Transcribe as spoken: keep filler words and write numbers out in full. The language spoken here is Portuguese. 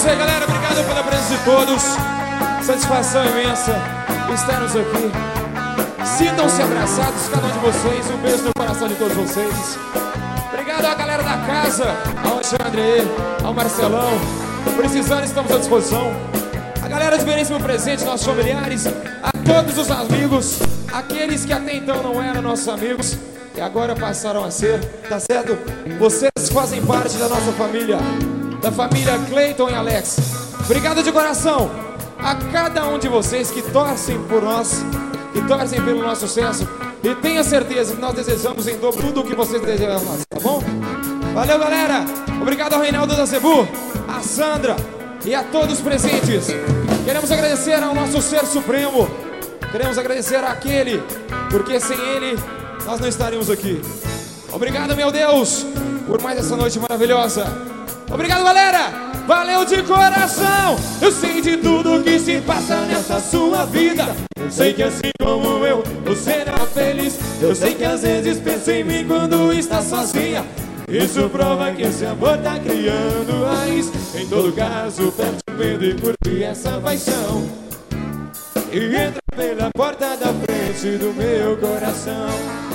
isso aí, galera. Obrigado pela presença de todos. Satisfação imensa estarmos aqui. Sintam-se abraçados, cada um de vocês. Um beijo no coração de todos vocês. Obrigado à galera da casa, ao Alexandre, ao Marcelão. Precisando, estamos à disposição. A galera de Veríssimo Presente, nossos familiares, a todos os amigos, aqueles que até então não eram nossos amigos e agora passaram a ser, tá certo? Vocês fazem parte da nossa família, da família Cleiton e Alex. Obrigado de coração a cada um de vocês que torcem por nós, que torcem pelo nosso sucesso. E tenha certeza que nós desejamos em dobro tudo o que vocês desejam a nós, tá bom? Valeu, galera! Obrigado ao Reinaldo da Zebu, a Sandra e a todos os presentes. Queremos agradecer ao nosso Ser Supremo. Queremos agradecer àquele, porque sem ele nós não estaríamos aqui. Obrigado, meu Deus, por mais essa noite maravilhosa. Obrigado, galera! Valeu de coração! Eu sei de tudo que se passa nessa sua vida. Eu sei que assim como eu, você não é feliz. Eu sei que às vezes pensa em mim quando está sozinha. Isso prova que esse amor tá criando raiz. Em todo caso, perde o medo e curte essa paixão. E entra pela porta da frente do meu coração.